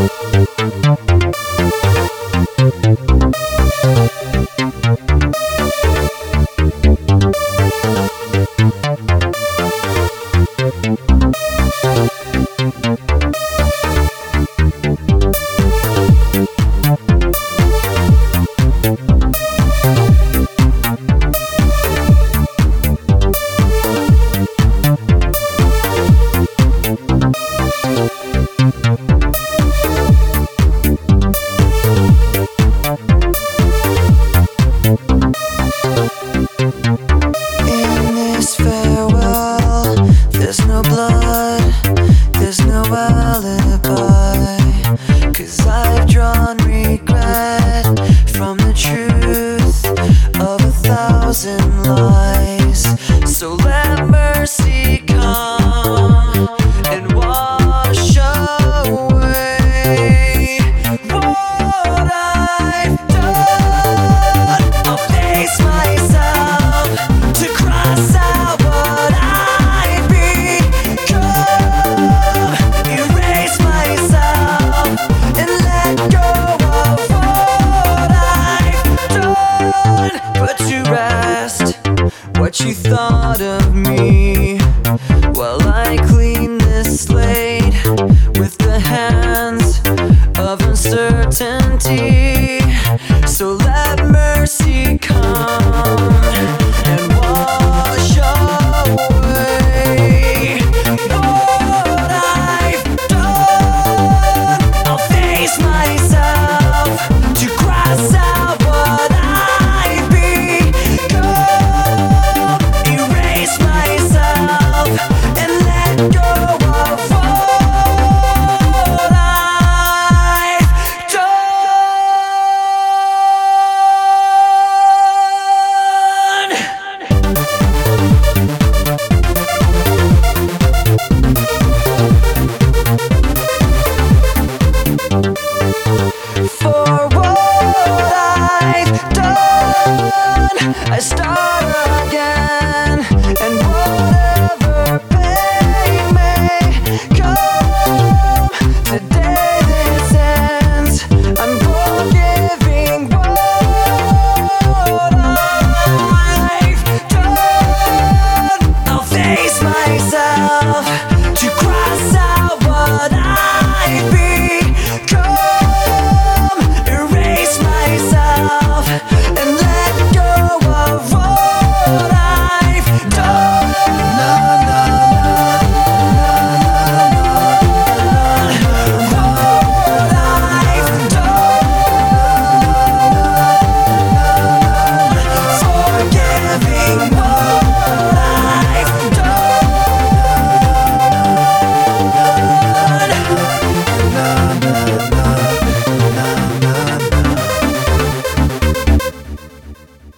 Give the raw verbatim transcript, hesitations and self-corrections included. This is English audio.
So let mercy come and wash away what I've done. I'll face myself to cross out what I've become. Erase myself and let go of what I've done. Put to rest what you thought of me.